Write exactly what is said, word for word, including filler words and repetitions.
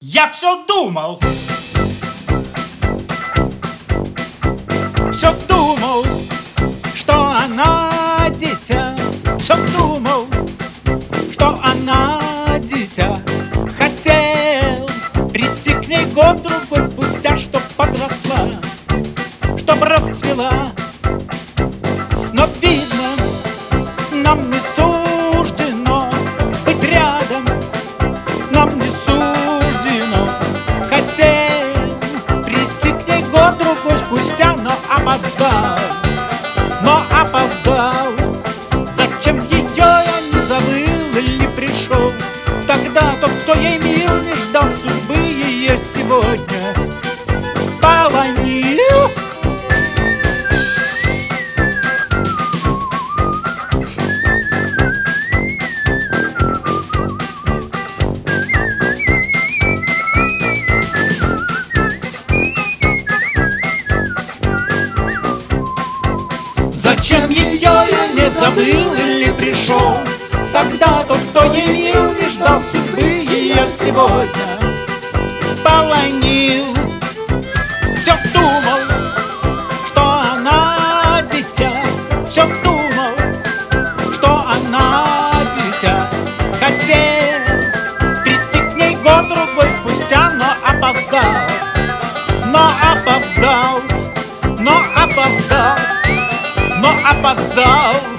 Я все думал, все думал, что она дитя, все думал, что она дитя. Хотел прийти к ней год-другой спустя, чтоб подросла, чтоб расцвела. Но видно, нам не суждено быть рядом, нам не суждено. Хотел прийти к ней год-другой спустя, но опоздал, но опоздал. Зачем ее я не забыл или пришел? Тогда тот, кто ей мил, не ждал судьбы ее сегодня полонил. Зачем ее я не забыл или пришел? Тогда тот, кто ей мил, не ждал судьбы ее сегодня полонил. Все думал, что она дитя, все думал, что она дитя. Хотел прийти к ней год-другой спустя, но опоздал, но опоздал, но опоздал, но опоздал.